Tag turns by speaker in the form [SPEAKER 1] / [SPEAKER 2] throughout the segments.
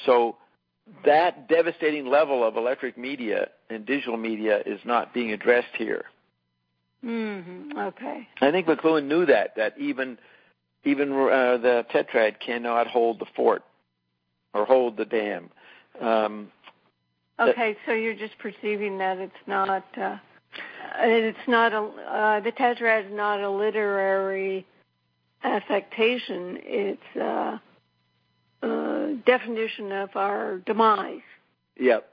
[SPEAKER 1] So that devastating level of electric media and digital media is not being addressed here.
[SPEAKER 2] Mm-hmm. Okay.
[SPEAKER 1] I think McLuhan knew that even the tetrad cannot hold the fort or hold the dam.
[SPEAKER 2] Okay, so you're just perceiving that the tetrad is not a literary affectation. It's a definition of our demise.
[SPEAKER 1] Yep.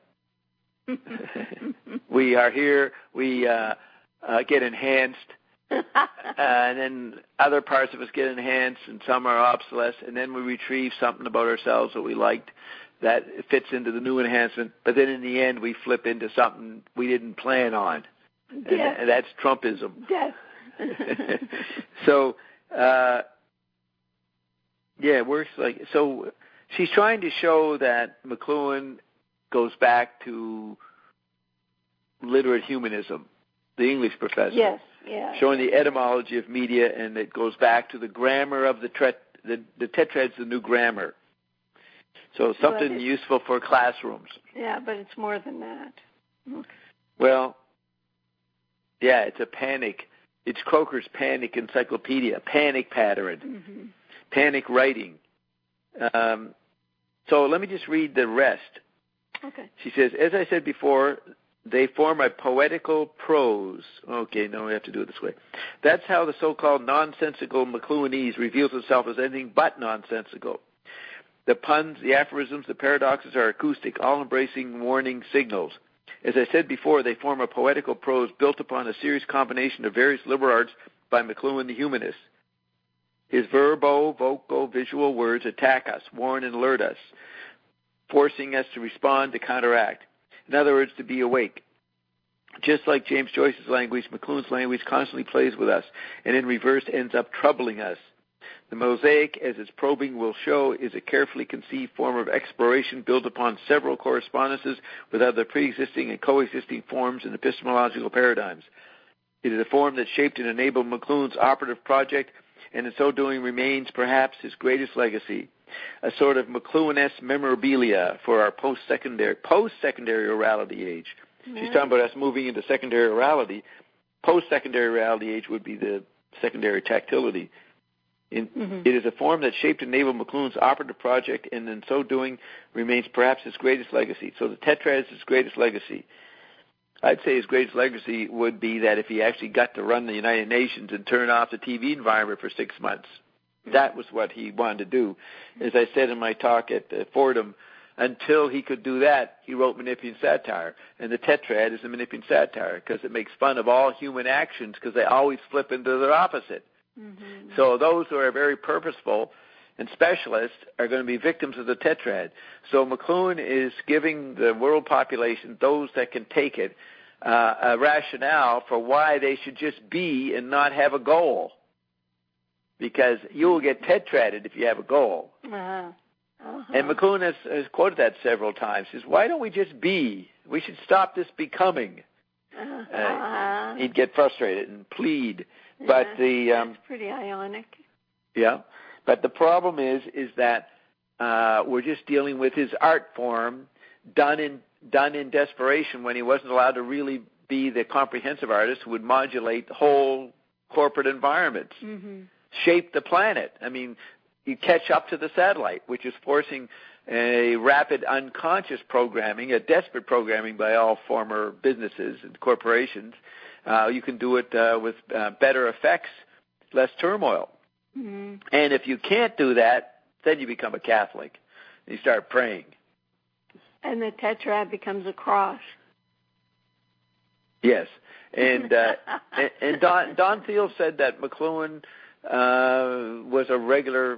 [SPEAKER 1] We are here. We get enhanced, and then other parts of us get enhanced, and some are obsolesced, and then we retrieve something about ourselves that we liked that fits into the new enhancement, but then in the end we flip into something we didn't plan on.
[SPEAKER 2] Yes.
[SPEAKER 1] And that's Trumpism.
[SPEAKER 2] Yes.
[SPEAKER 1] So, it works like, so she's trying to show that McLuhan goes back to literate humanism, the English professor.
[SPEAKER 2] Yes, yeah.
[SPEAKER 1] Showing the etymology of media, and it goes back to the grammar of the tetrad's the new grammar. So something useful for classrooms.
[SPEAKER 2] Yeah, but it's more than that.
[SPEAKER 1] Well, yeah, it's a panic. It's Croker's Panic Encyclopedia, panic pattern, panic writing. So let me just read the rest.
[SPEAKER 2] Okay.
[SPEAKER 1] She says, as I said before, they form a poetical prose. Okay, now we have to do it this way. That's how the so-called nonsensical McLuhanese reveals itself as anything but nonsensical. The puns, the aphorisms, the paradoxes are acoustic, all-embracing warning signals. As I said before, they form a poetical prose built upon a serious combination of various liberal arts by McLuhan the humanist. His vocal, words attack us, warn and alert us, forcing us to respond, to counteract. In other words, to be awake. Just like James Joyce's language, McLuhan's language constantly plays with us, and in reverse ends up troubling us. The mosaic, as its probing will show, is a carefully conceived form of exploration built upon several correspondences with other pre-existing and coexisting forms and epistemological paradigms. It is a form that shaped and enabled McLuhan's operative project, and in so doing remains perhaps his greatest legacy, a sort of McLuhan-esque memorabilia for our post-secondary orality age. She's talking about us moving into secondary orality. Post-secondary orality age would be the secondary tactility. It is a form that shaped and enabled McLuhan's operative project, and in so doing remains perhaps his greatest legacy. So the tetrad is his greatest legacy. I'd say his greatest legacy would be that if he actually got to run the United Nations and turn off the TV environment for 6 months. That was what he wanted to do. As I said in my talk at Fordham, until he could do that, he wrote Menippean satire. And the tetrad is a Menippean satire because it makes fun of all human actions because they always flip into their opposite. So those who are very purposeful and specialists are going to be victims of the tetrad. So McLuhan is giving the world population, those that can take it, a rationale for why they should just be and not have a goal. Because you will get tetraded if you have a goal. And McLuhan has quoted that several times. He says, why don't we just be? We should stop this becoming. He'd get frustrated and plead. But
[SPEAKER 2] that's pretty ionic.
[SPEAKER 1] Yeah. But the problem is that we're just dealing with his art form done in desperation when he wasn't allowed to really be the comprehensive artist who would modulate whole corporate environments, shape the planet. I mean, you catch up to the satellite, which is forcing a rapid unconscious programming, a desperate programming by all former businesses and corporations. You can do it with better effects, less turmoil. And if you can't do that, then you become a Catholic. You start praying. And
[SPEAKER 2] the tetrad becomes a cross.
[SPEAKER 1] Yes. And Don Thiel said that McLuhan was a regular,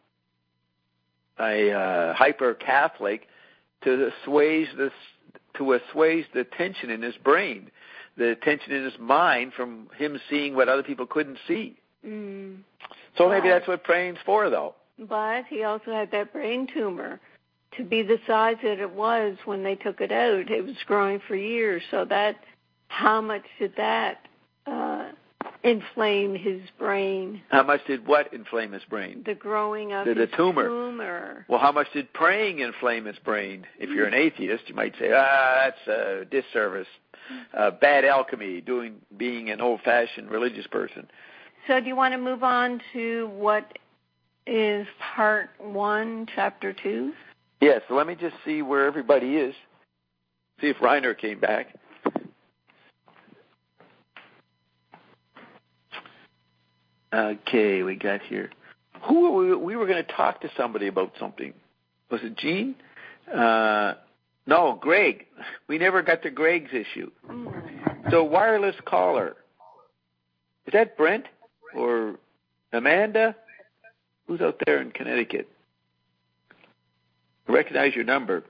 [SPEAKER 1] a hyper-Catholic to assuage the tension in his brain, the tension in his mind from him seeing what other people couldn't see. So maybe that's what praying's for, though.
[SPEAKER 2] But he also had that brain tumor to be the size that it was when they took it out. It was growing for years. So how much did that inflame his brain?
[SPEAKER 1] How much did what inflame his brain?
[SPEAKER 2] The growing of
[SPEAKER 1] the
[SPEAKER 2] his
[SPEAKER 1] tumor. Well, how much did praying inflame his brain? If you're an atheist, you might say, that's a disservice. Bad alchemy, being an old-fashioned religious person.
[SPEAKER 2] So do you want to move on to what is part 1, chapter 2?
[SPEAKER 1] Yes, so let me just see where everybody is. See if Reiner came back. Okay, we got here. We were going to talk to somebody about something. Was it Gene? No, Greg. We never got to Greg's issue. So wireless caller. Is that Brent or Amanda? Who's out there in Connecticut? I recognize your number.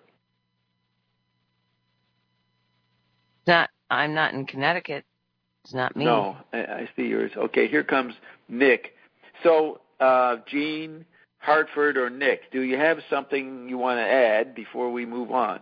[SPEAKER 3] I'm not in Connecticut. It's not me.
[SPEAKER 1] No, I see yours. Okay, here comes Nick. So, Gene, Hartford, or Nick, do you have something you want to add before we move on?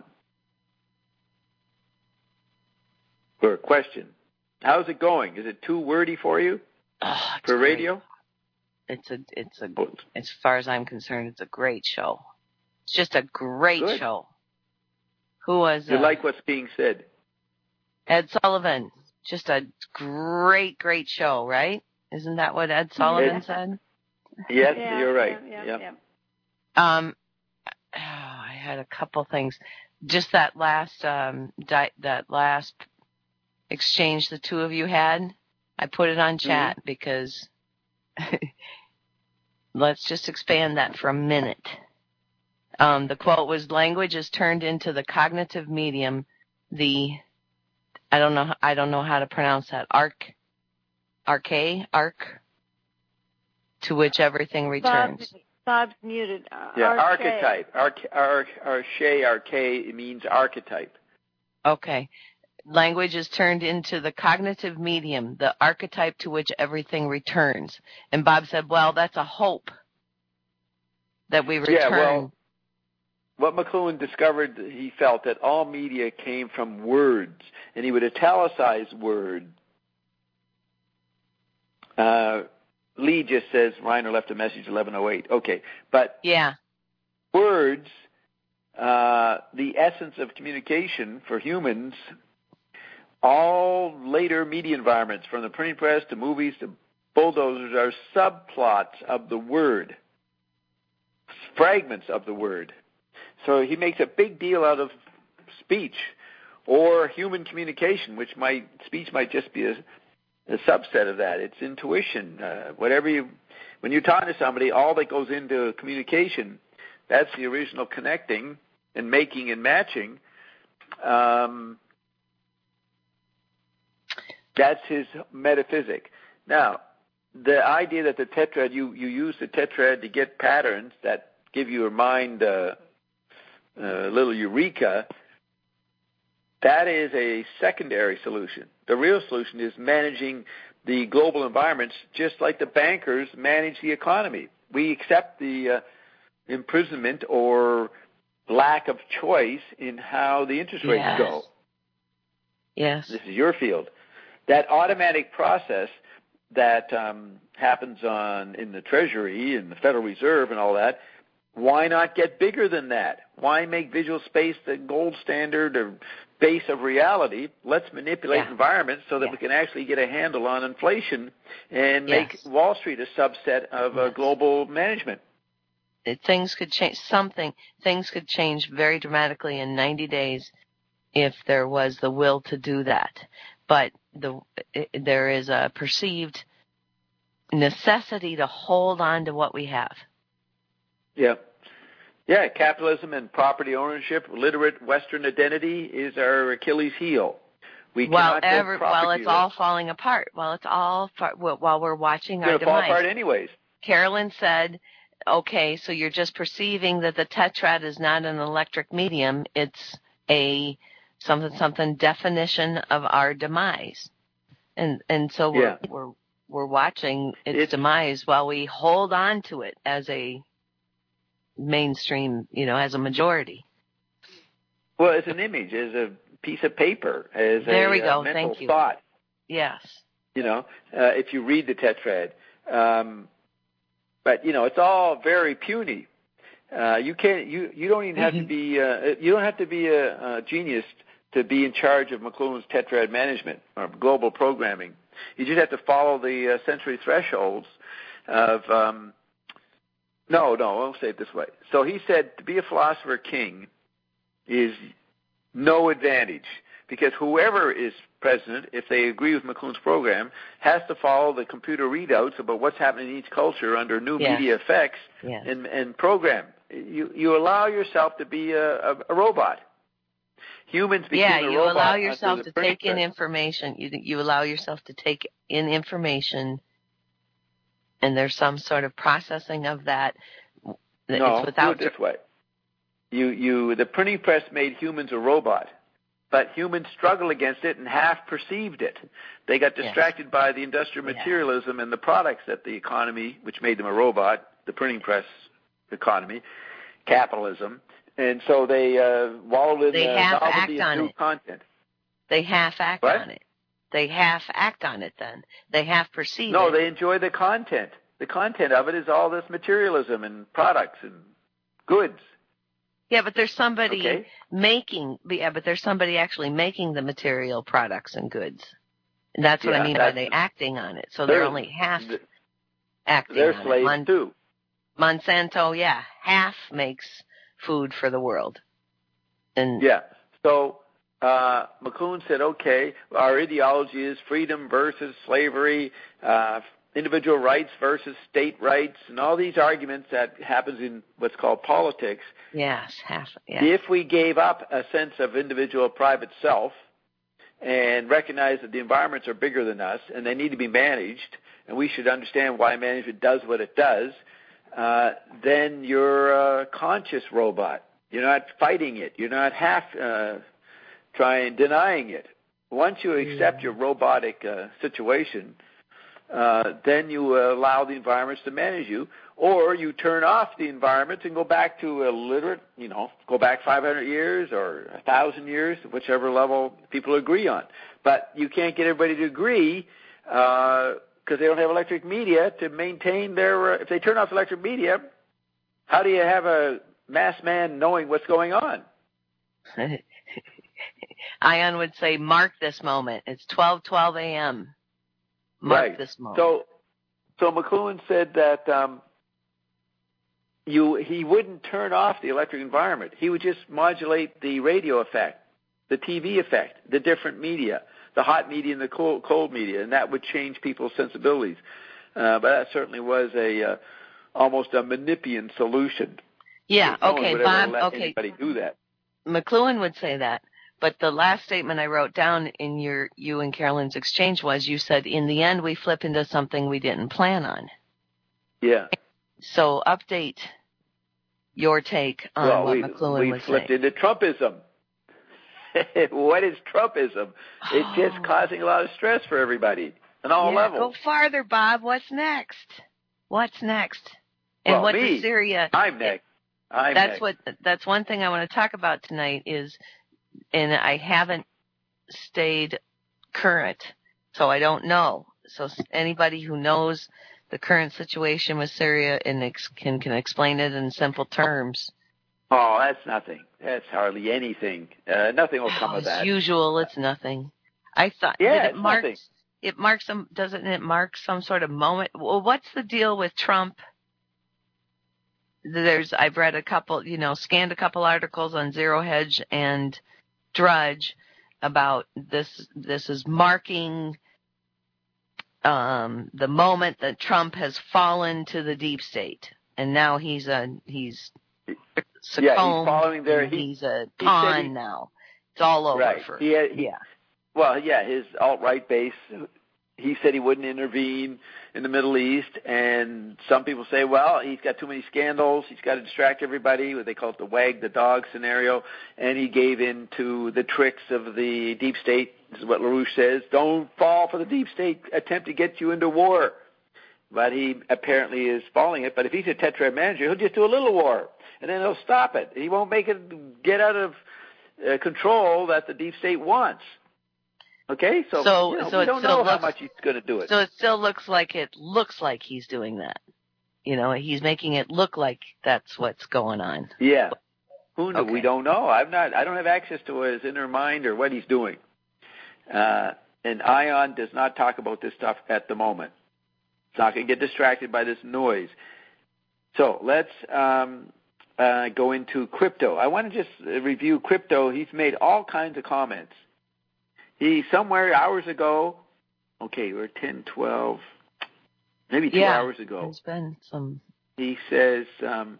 [SPEAKER 1] Or a question? How's it going? Is it too wordy for you for radio?
[SPEAKER 3] It's as far as I'm concerned, it's a great show. It's just a great show. Who was?
[SPEAKER 1] You like what's being said?
[SPEAKER 3] Ed Sullivan. Just a great show, right? Isn't that what Ed Sullivan said?
[SPEAKER 1] Yes, you're right. Yeah.
[SPEAKER 3] I had a couple things. Just that last exchange the two of you had, I put it on chat because let's just expand that for a minute. The quote was, "Language is turned into the cognitive medium, I don't know how to pronounce that. Arc, to which everything returns."
[SPEAKER 2] Bob's muted.
[SPEAKER 1] Archetype. Arche means archetype.
[SPEAKER 3] Okay. Language is turned into the cognitive medium, the archetype to which everything returns. And Bob said, well, that's a hope that we return.
[SPEAKER 1] Yeah, well, what McLuhan discovered, he felt that all media came from words, and he would italicize word. Lee just says, Reiner left a message 11:08. Okay, but words, the essence of communication for humans, all later media environments, from the printing press to movies to bulldozers, are subplots of the word, fragments of the word. So he makes a big deal out of speech or human communication, speech might just be a subset of that. It's intuition. When you're talking to somebody, all that goes into communication, that's the original connecting and making and matching. That's his metaphysic. Now, the idea that the tetrad, you use the tetrad to get patterns that give your mind a little eureka, that is a secondary solution. The real solution is managing the global environments just like the bankers manage the economy. We accept the imprisonment or lack of choice in how the interest rates go.
[SPEAKER 3] Yes.
[SPEAKER 1] This is your field. That automatic process that happens in the Treasury and the Federal Reserve and all that, why not get bigger than that? Why make visual space the gold standard or base of reality? Let's manipulate environments so that we can actually get a handle on inflation and make Wall Street a subset of global management.
[SPEAKER 3] Things could change. Things could change very dramatically in 90 days if there was the will to do that. But there is a perceived necessity to hold on to what we have.
[SPEAKER 1] Yeah, capitalism and property ownership, literate Western identity is our Achilles heel.
[SPEAKER 3] While it's all falling apart. While we're watching our demise.
[SPEAKER 1] It's going to fall apart anyways.
[SPEAKER 3] Carolyn said, okay, so you're just perceiving that the tetrad is not an electric medium. It's a something definition of our demise. And so we're watching its demise while we hold on to it as a mainstream, as a majority.
[SPEAKER 1] Well, as an image, as a piece of paper, as
[SPEAKER 3] there we go.
[SPEAKER 1] mental
[SPEAKER 3] Thank you.
[SPEAKER 1] thought.
[SPEAKER 3] Yes.
[SPEAKER 1] if you read the tetrad. But it's all very puny. You don't even have to be you don't have to be a genius to be in charge of McLuhan's tetrad management or global programming. You just have to follow the sensory thresholds of no, I'll say it this way. So he said to be a philosopher king is no advantage, because whoever is president, if they agree with McLuhan's program, has to follow the computer readouts about what's happening in each culture under new media effects and program. You allow yourself to be a robot. Humans became a robot.
[SPEAKER 3] You allow yourself to take in information. You allow yourself to take in information, and there's some sort of processing of that.
[SPEAKER 1] No, do it this way. The printing press made humans a robot, but humans struggled against it and half perceived it. They got distracted by the industrial materialism and the products that the economy, which made them a robot, the printing press economy, capitalism, and so they wallowed in the novelty of new content.
[SPEAKER 3] They half act on it. They half act on it then. They half perceive it.
[SPEAKER 1] No, they enjoy the content. The content of it is all this materialism and products and goods.
[SPEAKER 3] Yeah, but there's somebody but there's somebody actually making the material products and goods. And that's what I mean by they acting on it. So they're only half acting on it.
[SPEAKER 1] They're slaves too.
[SPEAKER 3] Monsanto, half makes food for the world. And
[SPEAKER 1] so McLuhan said, okay, our ideology is freedom versus slavery, individual rights versus state rights, and all these arguments that happens in what's called politics.
[SPEAKER 3] Yes.
[SPEAKER 1] If we gave up a sense of individual private self and recognize that the environments are bigger than us and they need to be managed, and we should understand why management does what it does, then you're a conscious robot. You're not fighting it. You're not half denying it. Once you accept your robotic situation, then you allow the environments to manage you, or you turn off the environments and go back to illiterate, go back 500 years or 1,000 years, whichever level people agree on. But you can't get everybody to agree because they don't have electric media to maintain their. If they turn off electric media, how do you have a mass man knowing what's going on?
[SPEAKER 3] Ion would say, mark this moment. It's 12:12 a.m. Mark this moment.
[SPEAKER 1] So McLuhan said that he wouldn't turn off the electric environment. He would just modulate the radio effect, the TV effect, the different media, the hot media and the cold media, and that would change people's sensibilities. But that certainly was almost a Manipian solution.
[SPEAKER 3] Yeah, okay, Bob,
[SPEAKER 1] anybody do that.
[SPEAKER 3] McLuhan would say that. But the last statement I wrote down in you and Carolyn's exchange was, you said, in the end, we flip into something we didn't plan on.
[SPEAKER 1] Yeah.
[SPEAKER 3] So update your take on what McLuhan was saying.
[SPEAKER 1] We flipped into Trumpism. What is Trumpism? It's just causing a lot of stress for everybody on all levels.
[SPEAKER 3] Go farther, Bob. What's next? And what does Syria?
[SPEAKER 1] I'm next.
[SPEAKER 3] That's one thing I want to talk about tonight is, and I haven't stayed current, so I don't know. So anybody who knows the current situation with Syria and can explain it in simple terms.
[SPEAKER 1] Oh, that's nothing. That's hardly anything. Nothing will come of that.
[SPEAKER 3] As usual, it's nothing. I thought
[SPEAKER 1] nothing.
[SPEAKER 3] Doesn't it mark some sort of moment? Well, what's the deal with Trump? I've read scanned a couple articles on Zero Hedge and Drudge about this. This is marking the moment that Trump has fallen to the deep state, and now he's succumbed.
[SPEAKER 1] He's following there.
[SPEAKER 3] He's a pawn now. It's all over for him.
[SPEAKER 1] His alt-right base. He said he wouldn't intervene in the Middle East, and some people say, well, he's got too many scandals, he's got to distract everybody, what they call it the wag the dog scenario, and he gave in to the tricks of the deep state. This is what LaRouche says, don't fall for the deep state attempt to get you into war. But he apparently is falling it, but if he's a tetrad manager, he'll just do a little war, and then he'll stop it. He won't make it get out of control that the deep state wants. Okay, so we don't know how much he's going to do it.
[SPEAKER 3] So it still looks like he's doing that. He's making it look like that's what's going on.
[SPEAKER 1] Yeah. Who knows?
[SPEAKER 3] Okay.
[SPEAKER 1] We don't know. I don't have access to his inner mind or what he's doing. And Ion does not talk about this stuff at the moment. It's not going to get distracted by this noise. So let's go into crypto. I want to just review crypto. He's made all kinds of comments. He somewhere hours ago, okay, we're 10, 12, maybe 2 hours ago.
[SPEAKER 3] There's been some.
[SPEAKER 1] He says, there's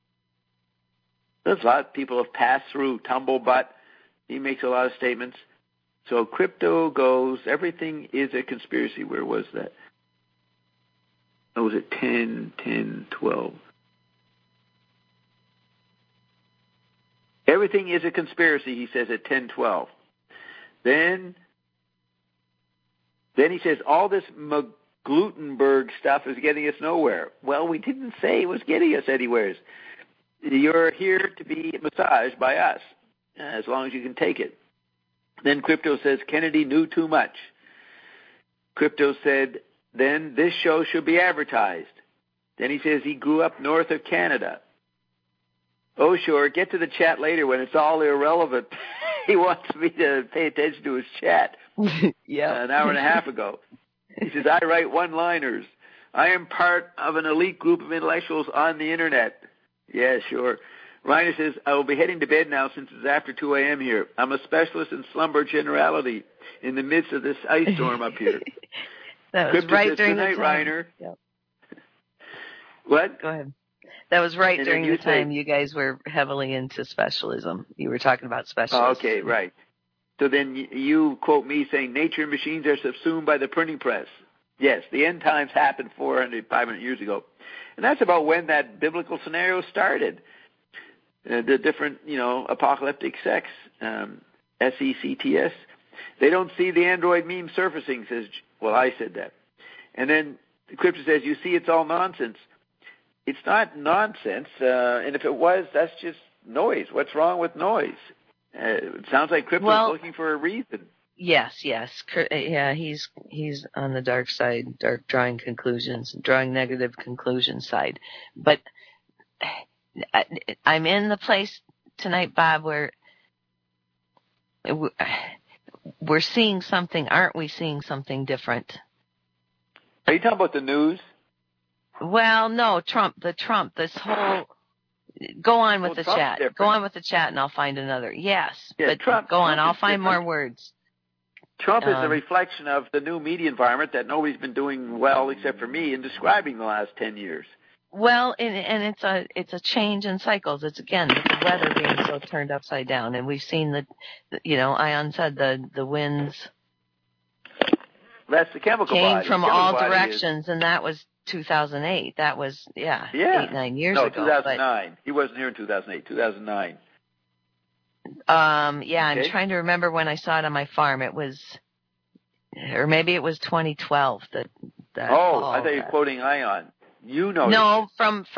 [SPEAKER 1] a lot of people have passed through Tumblebutt. He makes a lot of statements. So crypto goes, everything is a conspiracy. Where was that? Oh, was it 10, 12? Everything is a conspiracy, he says at 10:12. Then he says all this Glutenberg stuff is getting us nowhere. Well, we didn't say it was getting us anywhere. You're here to be massaged by us, as long as you can take it. Then Crypto says Kennedy knew too much. Crypto said, then this show should be advertised. Then he says he grew up north of Canada. Oh, sure, get to the chat later when it's all irrelevant. He wants me to pay attention to his chat.
[SPEAKER 3] Yeah.
[SPEAKER 1] An hour and a half ago. He says, I write one-liners. I am part of an elite group of intellectuals on the Internet. Yeah, sure. Reiner says, I will be heading to bed now since it's after 2 a.m. here. I'm a specialist in slumber generality in the midst of this ice storm up here.
[SPEAKER 3] That was
[SPEAKER 1] Crypto
[SPEAKER 3] right
[SPEAKER 1] says,
[SPEAKER 3] during
[SPEAKER 1] good
[SPEAKER 3] the
[SPEAKER 1] night,
[SPEAKER 3] time.
[SPEAKER 1] Reiner.
[SPEAKER 3] Yep.
[SPEAKER 1] What?
[SPEAKER 3] Go ahead. That was right
[SPEAKER 1] And
[SPEAKER 3] during the time
[SPEAKER 1] say,
[SPEAKER 3] you guys were heavily into specialism. You were talking about specialism.
[SPEAKER 1] Oh, okay, right. So then you quote me saying nature and machines are subsumed by the printing press. Yes, the end times happened 400, 500 years ago. And that's about when that biblical scenario started. The different, apocalyptic sects, SECTS. They don't see the Android meme surfacing, I said that. And then the Crypto says, you see, it's all nonsense. It's not nonsense, and if it was, that's just noise. What's wrong with noise? It sounds like Crypto's looking for a reason.
[SPEAKER 3] Yes. Yeah, he's on the dark side, drawing negative conclusions side. But I'm in the place tonight, Bob, where we're seeing something. Aren't we seeing something different?
[SPEAKER 1] Are you talking about the news?
[SPEAKER 3] Well, no, Trump, this whole, go on with the
[SPEAKER 1] Trump's
[SPEAKER 3] chat.
[SPEAKER 1] different.
[SPEAKER 3] Go on with the chat and I'll find another. Yes,
[SPEAKER 1] yeah,
[SPEAKER 3] but
[SPEAKER 1] Trump,
[SPEAKER 3] go on,
[SPEAKER 1] Trump
[SPEAKER 3] I'll find
[SPEAKER 1] different.
[SPEAKER 3] more words.
[SPEAKER 1] Trump is a reflection of the new media environment that nobody's been doing well except for me in describing the last 10 years.
[SPEAKER 3] Well, and it's a change in cycles. It's again the weather being so turned upside down, and we've seen Ion said the winds.
[SPEAKER 1] That's the chemical
[SPEAKER 3] came
[SPEAKER 1] body.
[SPEAKER 3] from
[SPEAKER 1] chemical
[SPEAKER 3] all
[SPEAKER 1] body
[SPEAKER 3] directions, and that was 2008. That was 8-9 years
[SPEAKER 1] ago.
[SPEAKER 3] No,
[SPEAKER 1] 2009. But he wasn't here in 2008. 2009.
[SPEAKER 3] Okay. I'm trying to remember when I saw it on my farm. It was, or maybe it was 2012. That
[SPEAKER 1] I thought you were quoting Ion. You know.
[SPEAKER 3] No,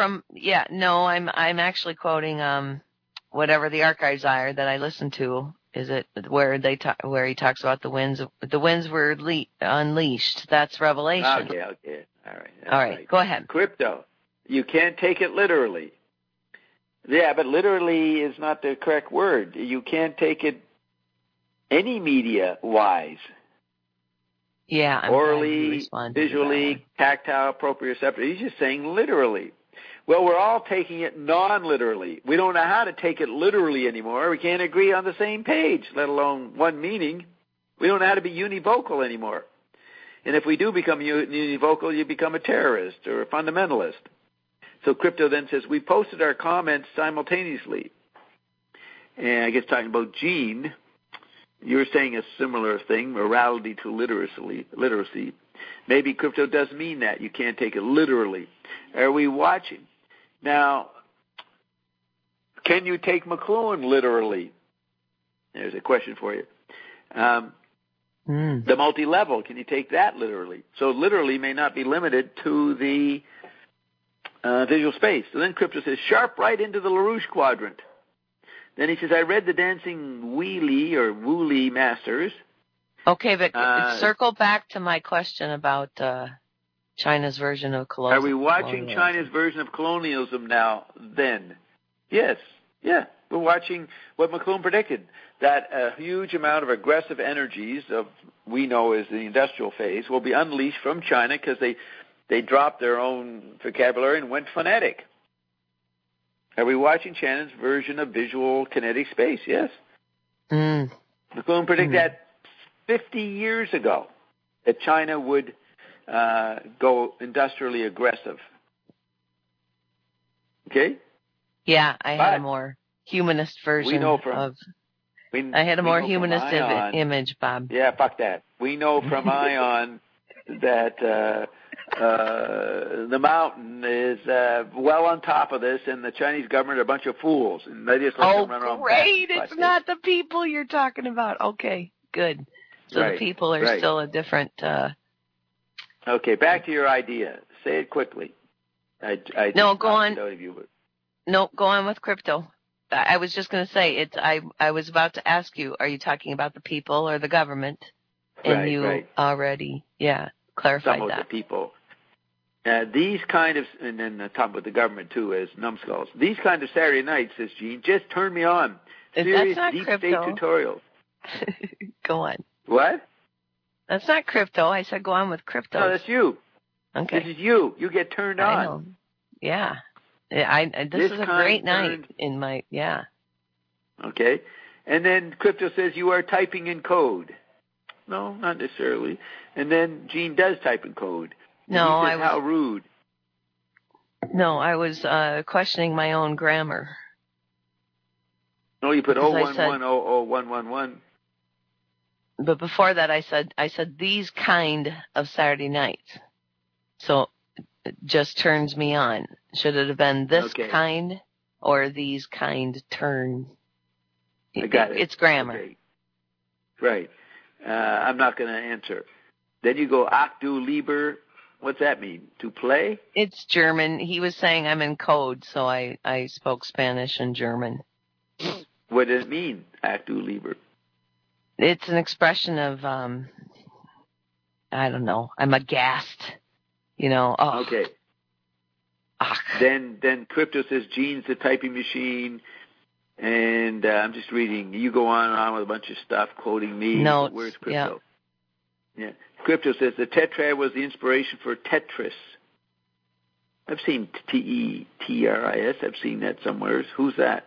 [SPEAKER 3] I'm actually quoting whatever the archives are that I listened to. Is it where he talks about the winds were unleashed? That's Revelation.
[SPEAKER 1] Okay. All right.
[SPEAKER 3] All right. Go ahead.
[SPEAKER 1] Crypto. You can't take it literally. Yeah, but literally is not the correct word. You can't take it any media-wise.
[SPEAKER 3] Yeah. I'm
[SPEAKER 1] orally, visually, tactile, proprioceptive. He's just saying literally. Well, we're all taking it non-literally. We don't know how to take it literally anymore. We can't agree on the same page, let alone one meaning. We don't know how to be univocal anymore. And if we do become univocal, you become a terrorist or a fundamentalist. So Crypto then says, we posted our comments simultaneously. And I guess talking about Gene, you're saying a similar thing, morality to literacy. Maybe Crypto does mean that. You can't take it literally. Are we watching? Now, can you take McLuhan literally? There's a question for you. The multi-level, can you take that literally? So literally may not be limited to the visual space. So then Crypto says, sharp right into the LaRouche quadrant. Then he says, I read the Dancing Wheelie or Wooly Masters.
[SPEAKER 3] Okay, but circle back to my question about China's version of colonialism.
[SPEAKER 1] Are we watching China's version of colonialism now, then? Yes. Yeah. We're watching what McLuhan predicted, that a huge amount of aggressive energies we know as the industrial phase will be unleashed from China because they dropped their own vocabulary and went phonetic. Are we watching China's version of visual kinetic space? Yes. McLuhan predicted that 50 years ago, that China would go industrially aggressive. Okay?
[SPEAKER 3] Yeah, I had a more humanist version I had a more humanist image, Bob.
[SPEAKER 1] Yeah, fuck that. We know from ION that the mountain is well on top of this, and the Chinese government are a bunch of fools, and they just let them run around.
[SPEAKER 3] Oh, great! It's not the people you're talking about. Okay, good. So the people are still a different.
[SPEAKER 1] Okay, back to your idea. Say it quickly.
[SPEAKER 3] No, go on. No, go on with crypto. I was just going to say I was about to ask you, are you talking about the people or the government? And you already, clarified
[SPEAKER 1] some of
[SPEAKER 3] that.
[SPEAKER 1] the people. These kind of, and then talk about the government too as numbskulls. These kind of Saturday nights, says Gene, just turn me on. Serious deep
[SPEAKER 3] crypto.
[SPEAKER 1] state tutorials.
[SPEAKER 3] Go on.
[SPEAKER 1] What?
[SPEAKER 3] That's not crypto. I said go on with crypto.
[SPEAKER 1] No, that's you.
[SPEAKER 3] Okay.
[SPEAKER 1] This is you. You get turned on.
[SPEAKER 3] I know. Yeah. This is a great night in my,
[SPEAKER 1] Okay. And then crypto says you are typing in code. No, not necessarily. And then Gene does type in code.
[SPEAKER 3] No,
[SPEAKER 1] he says, how rude.
[SPEAKER 3] No, I was questioning my own grammar.
[SPEAKER 1] No, you put 0110011.
[SPEAKER 3] But before that, I said these kind of Saturday nights. So it just turns me on. Should it have been this kind or these kind turn?
[SPEAKER 1] I got it.
[SPEAKER 3] It's grammar.
[SPEAKER 1] Okay. Right. I'm not going to answer. Then you go ach du lieber. What's that mean? To play?
[SPEAKER 3] It's German. He was saying I'm in code, so I spoke Spanish and German.
[SPEAKER 1] What does it mean, ach du lieber?
[SPEAKER 3] It's an expression of, I don't know, I'm aghast. You know,
[SPEAKER 1] Okay.
[SPEAKER 3] Ach.
[SPEAKER 1] Then crypto says Gene's the typing machine, and I'm just reading. You go on and on with a bunch of stuff, quoting me.
[SPEAKER 3] No,
[SPEAKER 1] where's crypto? Yeah. Crypto says the tetrad was the inspiration for Tetris. I've seen Tetris. I've seen that somewhere. Who's that?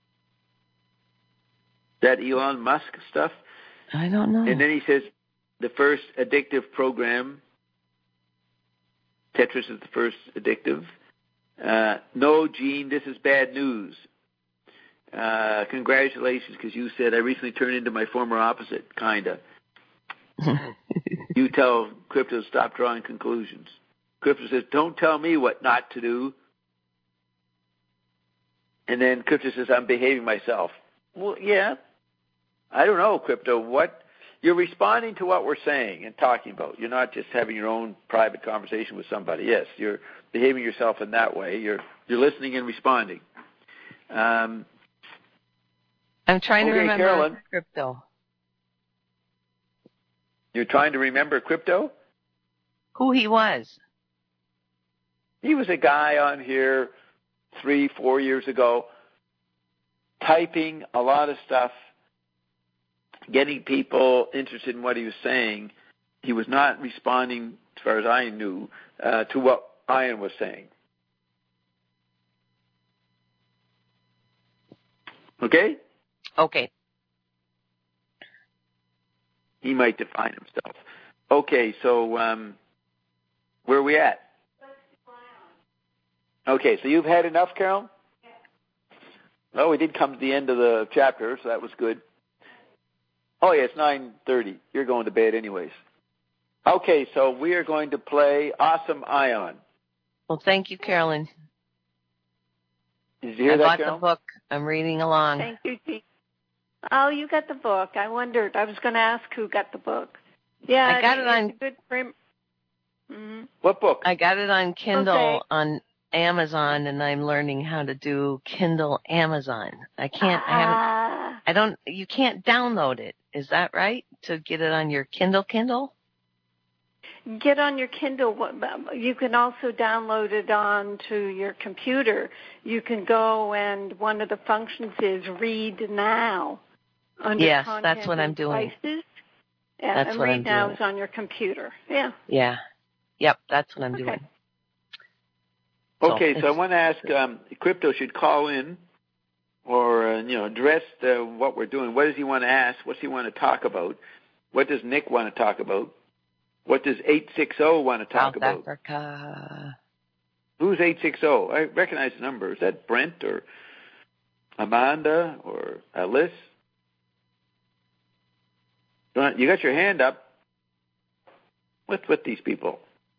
[SPEAKER 1] That Elon Musk stuff?
[SPEAKER 3] I don't know.
[SPEAKER 1] And then he says the first addictive program. Tetris is the first addictive. No, Gene, this is bad news. Congratulations, because you said I recently turned into my former opposite, kinda. You tell Crypto to stop drawing conclusions. Crypto says, don't tell me what not to do. And then Crypto says, I'm behaving myself. Well, yeah. I don't know, Crypto. What you're responding to what we're saying and talking about. You're not just having your own private conversation with somebody. Yes, you're behaving yourself in that way. You're listening and responding.
[SPEAKER 3] I'm trying to remember
[SPEAKER 1] Carolyn,
[SPEAKER 3] Crypto.
[SPEAKER 1] You're trying to remember Crypto?
[SPEAKER 3] Who he was.
[SPEAKER 1] He was a guy on here 3-4 years ago, typing a lot of stuff, getting people interested in what he was saying. He was not responding, as far as I knew, to what Ian was saying. Okay?
[SPEAKER 3] Okay.
[SPEAKER 1] He might define himself. Okay, so where are we at? Okay, so you've had enough, Carol? Well, we did come to the end of the chapter, so that was good. Oh, yeah, it's 9:30. You're going to bed anyways. Okay, so we are going to play Awesome Ion.
[SPEAKER 3] Well, thank you, Carolyn.
[SPEAKER 1] Did you hear that, Carol?
[SPEAKER 3] I bought the book. I'm reading along.
[SPEAKER 2] Thank you, Jean. Oh, you got the book. I wondered. I was going to ask who got the book. Yeah,
[SPEAKER 3] I got it on.
[SPEAKER 2] A good frame. Mm-hmm.
[SPEAKER 1] What book?
[SPEAKER 3] I got it on Kindle on Amazon, and I'm learning how to do Kindle Amazon. I can't. I You can't download it. Is that right? To get it on your Kindle?
[SPEAKER 2] Get on your Kindle. You can also download it onto your computer. You can go and one of the functions is read now. Under
[SPEAKER 3] yes,
[SPEAKER 2] content
[SPEAKER 3] that's what I'm doing.
[SPEAKER 2] Devices.
[SPEAKER 3] That's
[SPEAKER 2] and
[SPEAKER 3] what
[SPEAKER 2] read
[SPEAKER 3] I'm
[SPEAKER 2] now
[SPEAKER 3] doing.
[SPEAKER 2] is on your computer. Yeah.
[SPEAKER 3] Yeah. Yep, that's what I'm doing.
[SPEAKER 1] Okay, so I want to ask, Crypto should call in or, address what we're doing. What does he want to ask? What does he want to talk about? What does Nick want to talk about? What does 860 want to talk about?
[SPEAKER 3] South Africa.
[SPEAKER 1] Who's 860? I recognize the number. Is that Brent or Amanda or Alice? You got your hand up. What's with these people?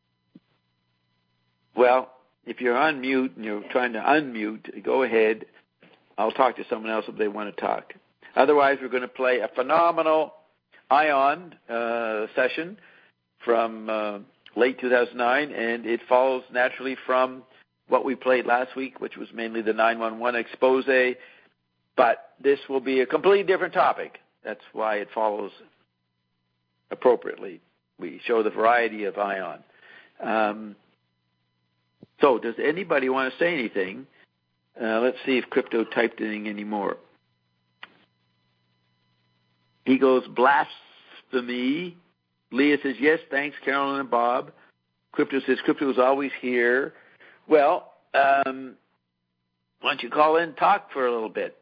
[SPEAKER 1] Well, if you're on mute and you're trying to unmute, go ahead. I'll talk to someone else if they want to talk. Otherwise, we're going to play a phenomenal ION session from late 2009, and it follows naturally from what we played last week, which was mainly the 911 expose, but this will be a completely different topic. That's why it follows appropriately. We show the variety of ION. So does anybody want to say anything? Let's see if Crypto typed anything anymore. He goes, blasphemy. Leah says, yes, thanks, Carolyn and Bob. Crypto says, Crypto is always here. Well, why don't you call in and talk for a little bit?